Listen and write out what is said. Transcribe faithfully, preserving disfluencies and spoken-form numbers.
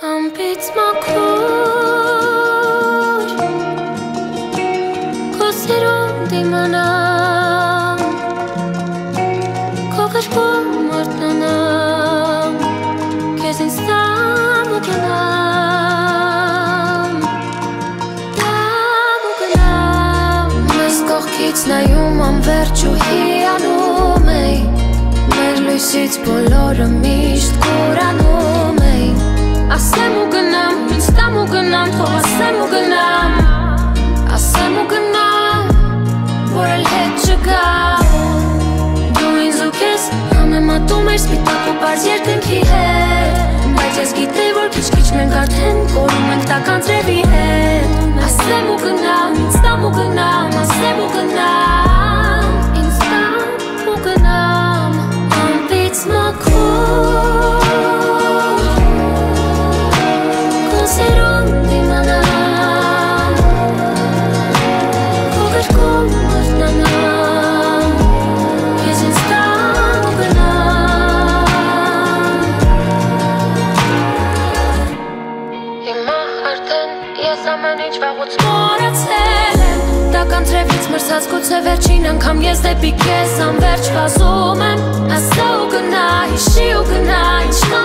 Ամպից մաքուր Քո սիրուն դիմանամ Քո կրկում մորտնանամ Քեզ ինձ տամ ու գնամ Տամ ու գնամ Մեզ կողքից նայում անվերջ ու հիանում էի Մեր լույսից բոլորը միշտ կուրանում էի Ասեմ ու գնամ, ինձ տամ ու գնամ, թող ասեմ ու գնամ Ասեմ ու գնամ, որ էլ հետ չգամ Դու ինձ ու քեզ համեմատում էր սպիտակ ու պարզ երկնքի հետ Բայց ես գիտեի, որ քիչ-քիչ մենք արդեն կորում ենք տական ծրևի հետ Ասեմ ու գնամ, ինձ տամ ու գնամ, ասեմ ու գնամ Ինձ տամ ու գնամ, ամպից մաքուր Սերուն դիմանամ Քո կրկում մորտնանամ Քեզ ինձ տամ ու գնամ Հիմա արդեն ես ամեն ինչ վաղուց մոռացել եմ Տական ծրևից մրսած գուցե վերջին անգամ ես դեպի քեզ անվերջ վազում եմ Ասա ու գնա, հիշի ու գնա, ինչ